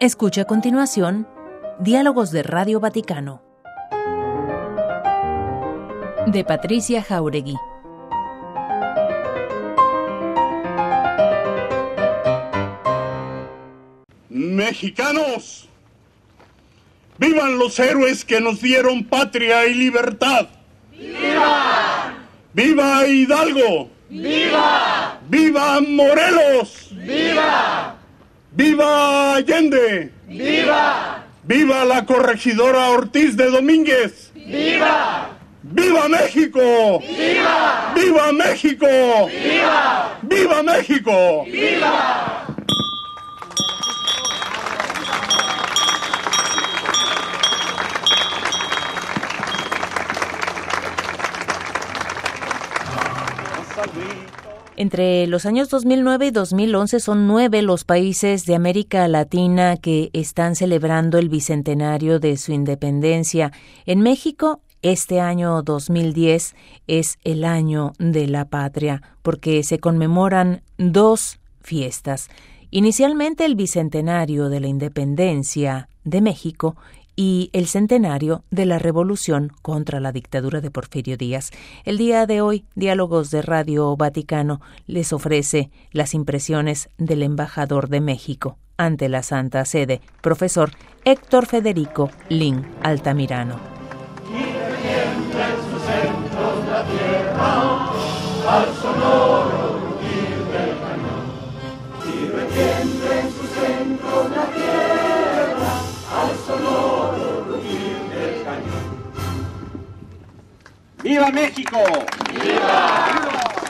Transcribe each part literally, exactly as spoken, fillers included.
Escucha a continuación Diálogos de Radio Vaticano, de Patricia Jáuregui. Mexicanos, vivan los héroes que nos dieron patria y libertad. ¡Viva! ¡Viva Hidalgo! ¡Viva! ¡Viva Morelos! ¡Viva! ¡Viva Allende! ¡Viva! ¡Viva la corregidora Ortiz de Domínguez! ¡Viva! ¡Viva México! ¡Viva! ¡Viva México! ¡Viva! ¡Viva México! ¡Viva! Entre los años dos mil nueve y dos mil once son nueve los países de América Latina que están celebrando el bicentenario de su independencia. En México, este año dos mil diez es el año de la patria, porque se conmemoran dos fiestas. Inicialmente el bicentenario de la independencia de México y el centenario de la revolución contra la dictadura de Porfirio Díaz. El día de hoy, Diálogos de Radio Vaticano les ofrece las impresiones del embajador de México ante la Santa Sede, profesor Héctor Federico Lin Altamirano. Y revienta en sus centros la tierra al sonoro rugir del cañón. Y revienta en sus centros la tierra al sonoro rugir del cañón. ¡Viva México! ¡Viva!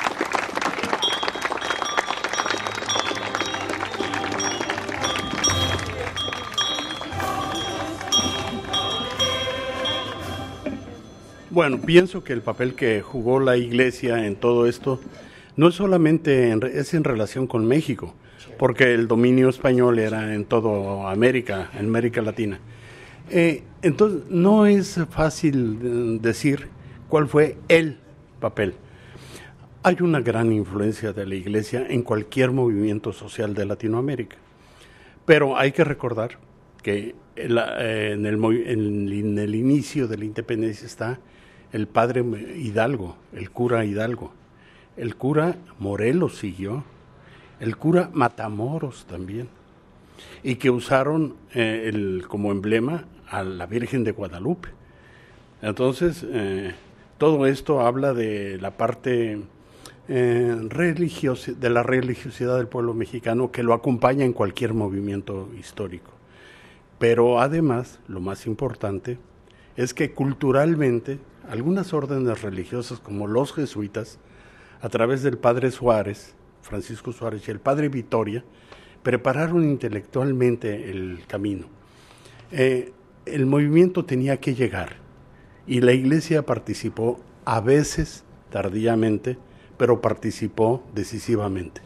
Bueno, pienso que el papel que jugó la Iglesia en todo esto no es solamente en, es en relación con México, porque el dominio español era en toda América, en América Latina. Eh, entonces, no es fácil decir cuál fue el papel. Hay una gran influencia de la Iglesia en cualquier movimiento social de Latinoamérica, pero hay que recordar que la, eh, en, el, en, en el inicio de la independencia está el padre Hidalgo, el cura Hidalgo. El cura Morelos siguió, el cura Matamoros también, y que usaron eh, el, como emblema a la Virgen de Guadalupe. Entonces, eh, todo esto habla de la parte eh, religiosa, de la religiosidad del pueblo mexicano que lo acompaña en cualquier movimiento histórico. Pero además, lo más importante es que culturalmente algunas órdenes religiosas como los jesuitas, a través del padre Suárez, Francisco Suárez y el padre Vitoria, prepararon intelectualmente el camino. Eh, el movimiento tenía que llegar y la Iglesia participó, a veces tardíamente, pero participó decisivamente.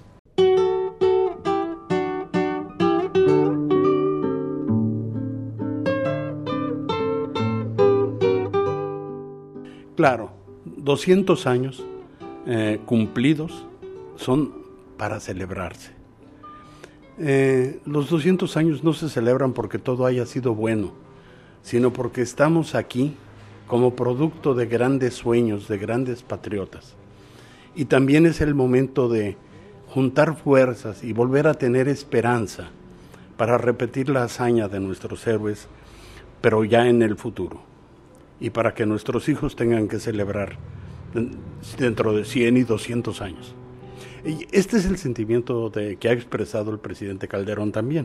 Claro, doscientos años eh, cumplidos son para celebrarse. Eh, los doscientos años no se celebran porque todo haya sido bueno, sino porque estamos aquí como producto de grandes sueños, de grandes patriotas. Y también es el momento de juntar fuerzas y volver a tener esperanza para repetir la hazaña de nuestros héroes, pero ya en el futuro. Y para que nuestros hijos tengan que celebrar dentro de cien y doscientos años. Y este es el sentimiento de, que ha expresado el presidente Calderón también.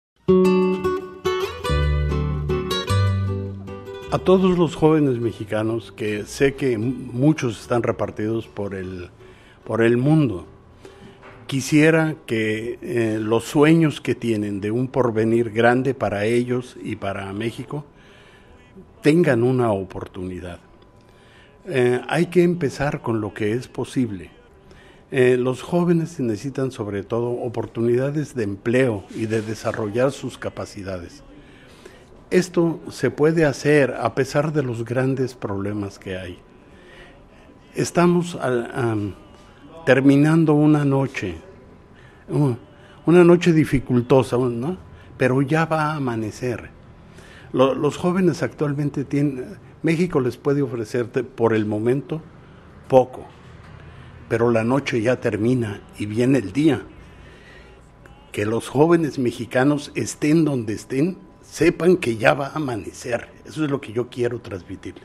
A todos los jóvenes mexicanos, que sé que muchos están repartidos por el, por el mundo, quisiera que eh, los sueños que tienen de un porvenir grande para ellos y para México tengan una oportunidad. Eh, hay que empezar con lo que es posible. Eh, los jóvenes necesitan sobre todo oportunidades de empleo y de desarrollar sus capacidades. Esto se puede hacer a pesar de los grandes problemas que hay. Estamos al, um, terminando una noche, uh, una noche dificultosa, ¿no? pero ya va a amanecer. Lo, los jóvenes actualmente tienen, México les puede ofrecerte por el momento poco, pero la noche ya termina y viene el día. Que los jóvenes mexicanos estén donde estén, sepan que ya va a amanecer. Eso es lo que yo quiero transmitirles.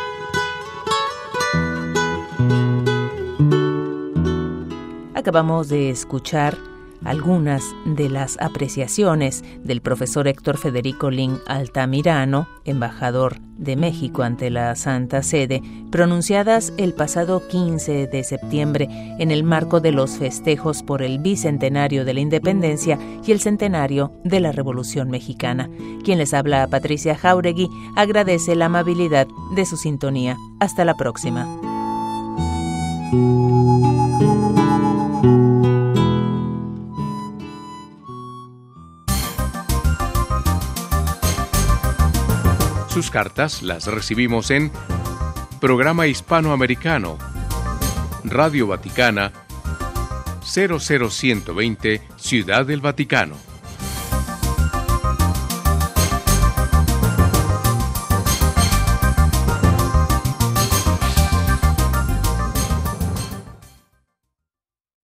Acabamos de escuchar algunas de las apreciaciones del profesor Héctor Federico Ling Altamirano, embajador de México ante la Santa Sede, pronunciadas el pasado quince de septiembre en el marco de los festejos por el bicentenario de la independencia y el centenario de la Revolución Mexicana. Quien les habla, Patricia Jáuregui, agradece la amabilidad de su sintonía. Hasta la próxima. Sus cartas las recibimos en Programa Hispanoamericano, Radio Vaticana, cero cero uno veinte, Ciudad del Vaticano.